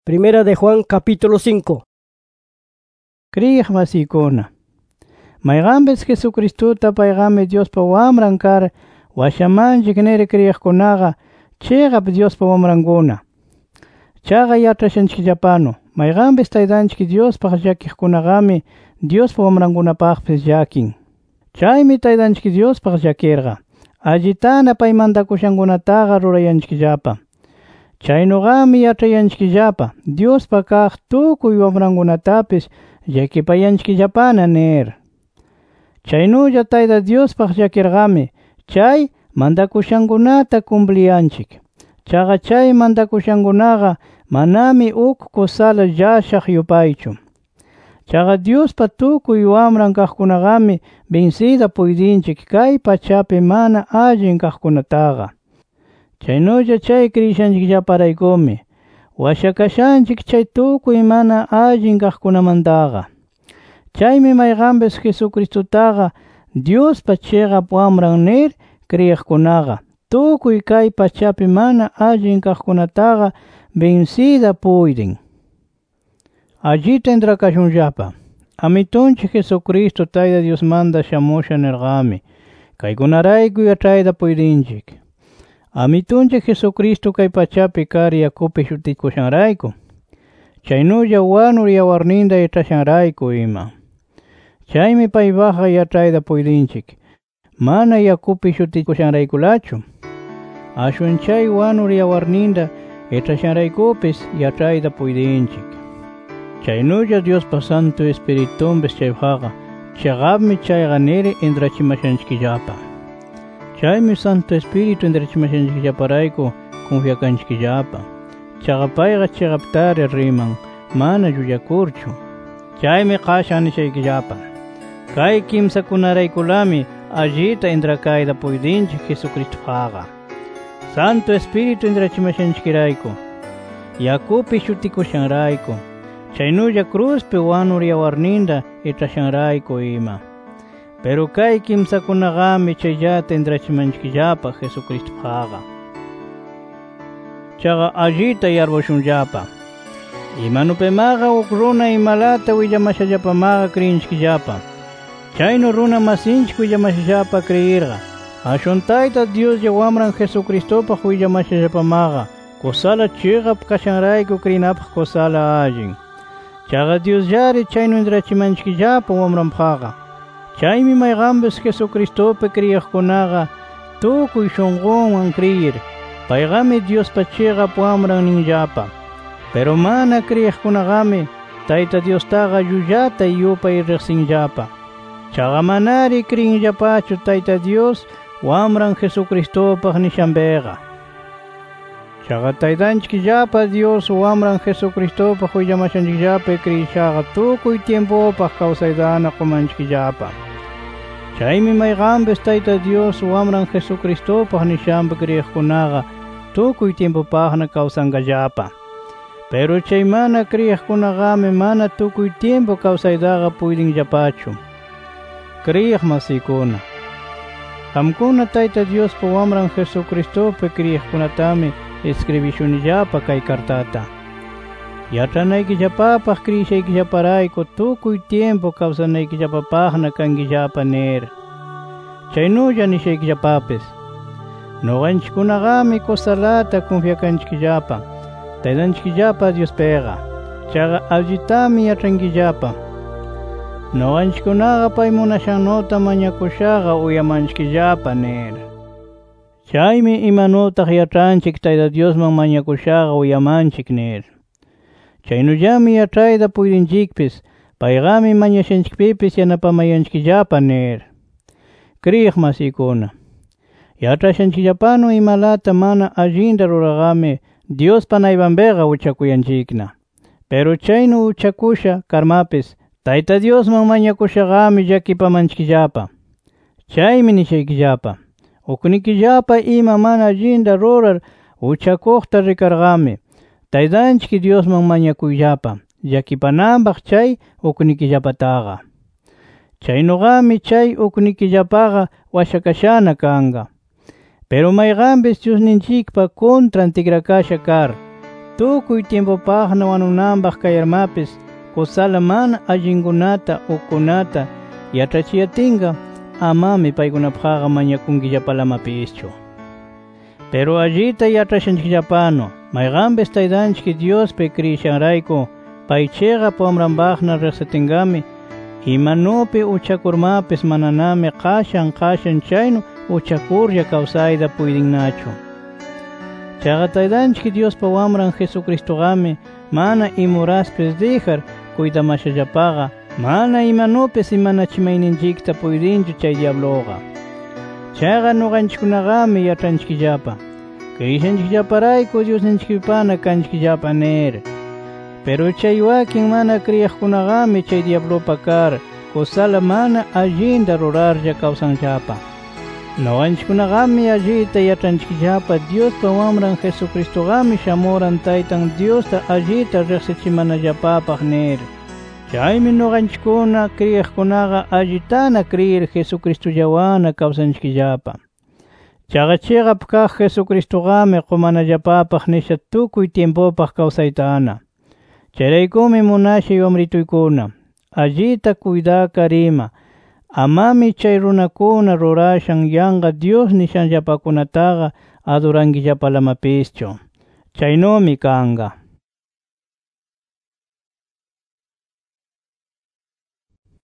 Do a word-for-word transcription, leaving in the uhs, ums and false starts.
Primera de Juan capítulo cinco. Kriyiq masikuna, mayqanpis Jesucristuta payqami Diospa wamran kar washamanchik niri kriyiqkunaqa chayqap Diospa wamrankuna. Chaqa yachashanchikllapanu mayqanpis Taytanchik Diospaq llakiqkunaqami Diospa wamrankunapaqpis llakin. Chaymi Taytanchik Diospaq llakirqa allitana pay mantakushankunataqa rurayanchikllapa. Chaynuqami yach'ayanchikllapa Diospa kaq tukuy wamrankunatapis llakipayanchikllapana nir. Chaynulla Tayta Diospaq llakirqami chay mantakushankunata cumpliyanchik. Chaqa chay mantakushankunaqa manami uk kusala llashaq yupaychu. Chaqa Diospa tukuy wamran kaqkunaqami binsida puydinchik kay pachapi mana allin kaqkunataqa. Chaynulla chay kriyishanchikllaparaykumi washakashanchik chay tukuy mana allin kaqkunamantaqa. Chaymi mayqanpis Jesucristutaqa Diospa chiqap wamran nir kriyiqkunaqa tukuy kay pachapi mana allin kaqkunataqa binsida puydin. Allita intrakashunllapa. Amitunchik Jesucristo Tayta Diosmanta shamusha nirqami kaykunarayku yach'ayta puydinchik. Amitunchik Jesucristo kay pachapi kar yakupi shutikushanrayku. Chaynulla wanur yawarninta yachashanrayku ima. Chaymi paybaqa yach'ayta puydinchik mana yakupi shutikushanraykulachu. Ashwan chay wanur yawarninta yachashanraykupis yach'ayta puydinchik. Chaynulla Diospa Santo Espiritumpis chaypaqa chaqapmi chayqa niri intrachimashanchikllapa. Chaymi Santo Espíritu intrachimashanchikllaparayku confiakanchikllapa. Chaqa payqa chiqaptari riman mana llullakurchu. Chaymi qashan nishaykillapa kay kimsakunaraykulami allita intrakayta puydinchik Jesucristopaqa. Santo Espíritu intrachimashanchikrayku, yakupi shutikushanrayku, chaynulla cruzpi wanur yawarninta ichashanrayku ima. Pero kay kimsakunaqami chayllata intrachimanchikllapa Jesucristopaqa. Chaqa allita yarpushunllapa. Imanupemaqa uk runa imalata willamashallapamaqa kriyinchikllapa. Chaynu runa masinchik willamashallapa kriyirqa ashwan Tayta Dios wamran Jesucristopaq willamashallapamaqa kusala chiqap kashanrayku kriyinapaq kusala allin. Chaqa Diosllari chaynu intrachimanchikllapa wamranpaqa. Chaymi mayqanpis Jesucristopi kriyiqkunaqa tukuy shunqunwan kriyir payqami Diospa chiqap wamran ninllapa. Pero mana kriyiqkunaqami Tayta Diostaqa llullata yupay riqsinllapa. Chaqa manari kriyinllapachu Tayta Dios wamran Jesucristopaq nishanpiqa. Chaqa Taytanchikllapa Dios wamran Jesucristopaq willamashanchikllapi kriyishaqa tukuy tiempopaq kawsaytana qumanchikllapa. Chaymi mayqanpis Tayta Dios wamran Jesucristopaq nishanpi kriyiqkunaqa tukuy tiempopaqna kawsankallapa. Pero chay mana kriyiqkunaqami mana tukuy tiempo kawsaytaqa puydinllapachu. Kriyiq masikuna, qamkuna Tayta Diospa wamran Jesucristopi kriyiqkunatami escribishunillapa kay kartata. Yach'anaykillapapaq kriyishaykillaparayku tukuy tiempo kawsanaykillapapaqna kankillapa nir. Chaynulla nishaykillapapis noqanchikkunaqami kusalata confiakanchikllapa Taytanchikllapa Diospega. Chaqa allitami yach'ankillapa noqanchikkunaqa pay munashannota mañakushaqa uyamanchikllapa nir. Chaymi imanutaq yach'anchik Tayta Diosman mañakushaqa uyamanchik nir. Chaynullami yach'ayta puydinchikpis payqami mañashanchikpipis yanapamayanchikllapa nir. Kriyiq masikuna, yach'ashanchikllapanu imalata mana allinta ruraqami Diospa naypanpiqa uchakuyanchikna. Pero chaynu uchakusha karmapis Tayta Diosman mañakushaqami llakipamanchikllapa. Chaymi nishaykillapa uknikillapa ima mana allinta rurar uchakuqta rikarqami Taytanchik Diosman mañakuyllapa llakipananpaq chay uknikillapataqa. Chaynuqami chay uknikillapaqa washakashana kanqa. Pero mayqanpis Diosninchikpa contran tikrakasha kar tukuy tiempopaqna wanunanpaq kayarmapis kusala mana allinkunata ukkunata yach'achiyatinqa amami paykunapaqqa mañakunkillapalamapischu. Pero allita yach'ashanchikllapano mayqanpis Taytanchik Diospi kriyishanrayku paychiqa wamranpaqna riqsitinqami imanupi uchakurmapis mananami qashan qashan chaynu uchakurlla kawsayta puydinnachu. Chaqa Taytanchik Diospa wamran Jesucristogami mana imuraspis dijar kuydamashallapaqa mana imanupis imanachimayninchikta puydinchu chay diabloqa. Chaqa nuqanchikkunaqami yach'anchikllapa kriyishanchikllaparayku Diosninchikpana kanchikllapa nir. Pero chay wakin mana kriyaqkunaqami chay diablopa kar kusala mana allinta rurarlla kawsanllapa. Nuqanchikkunaqami allita yach'anchikllapa Diospa wamran Jesucristogami shamuran Taytan Diosta allita riqsichimanallapapaq nir. Chaymi nuqanchikkuna kriyaqkunaqa allitana kriyir Jesucristollawana kawsanchikllapa. Chaqa chiqap kaq Jesucristogami qumanallapapaq nisha tukuy tiempopaq kawsaytana. Chayraykumi munashay wamrituykuna, allita kuydaka rima, amami chay runakuna rurashan yanqa Dios nishanllapakunataqa adurankillapalamapishchu. Chaynumi kanqa.